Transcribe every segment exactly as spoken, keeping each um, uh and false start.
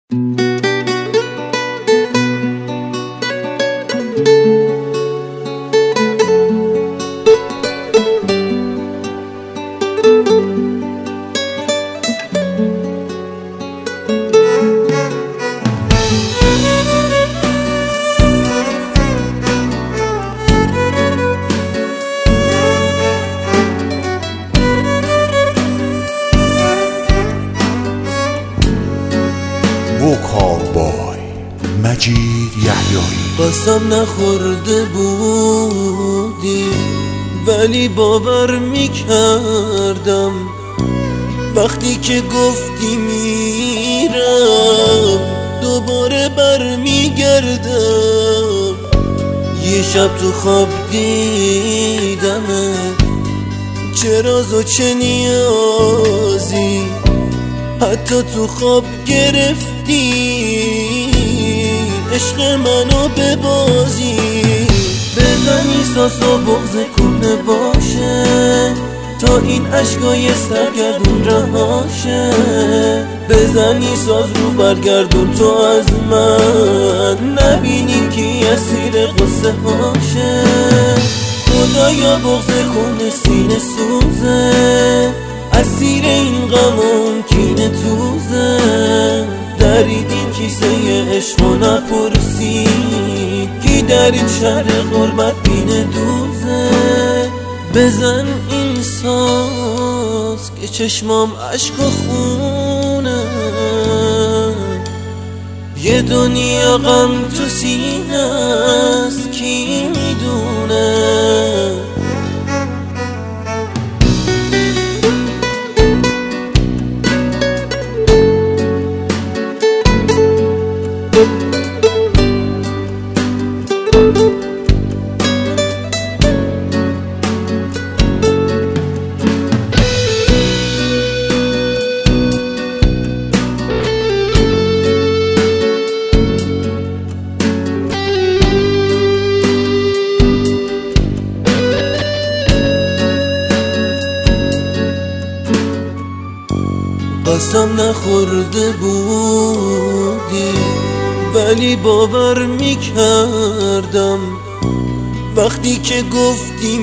وکالبای مجید یحیایی. قسم نخورده بودی ولی باور میکردم وقتی که گفتی میرم دوباره برمیگردم. یه شب تو خواب دیدمه، چه راز و چه نیازی حتی تو خواب گرفتی عشق منو ببازی. بزنی ساز و بغض کنه باشه تا این عشقای سرگردون رهاشه. بزنی ساز رو برگردون تو از من نبینی کی اسیر قصه هاشه. خدایا بغض کنه سینه سوزه، اسیر این غمون کینه توزه. دریدین کیسه عشق و نپرسی کی در این شهر غربت بینه دوزه. بزن این ساز که چشمام عشق و خونه، یه دنیا غم تو سینه است کی میدونه. قسم نخورده بودی ولی باور میکردم وقتی که گفتی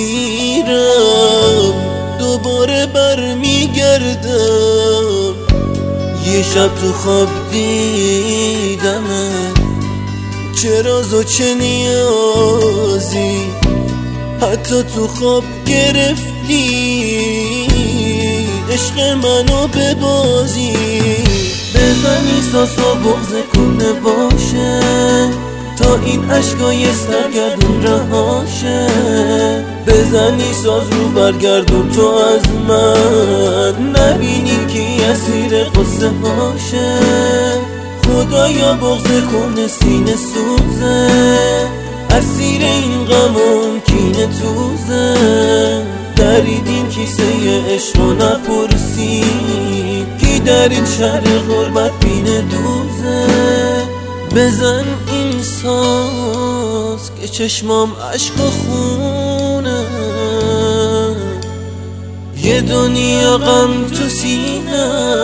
میرم دوباره برمیگردم. یه شب تو خواب دیدمه، چه راز و چه نیازی حتی تو خواب گرفتی عشق منو ببازی. بزنی ساز و بغض کنه باشه تا این عشقای سرگردون رهاشه. بزنی ساز رو برگردون تو از من نبینی کی اسیر قصه هاشه. خدایا بغض کنه سینه سوزه، اسیر این غمون کینه توزه. دریدین کیسه عشق و نپرسی کی در این شهر غربت بینه دوزه. بزن این ساز که چشمام عشق و خونه، یه دنیا غم تو سینه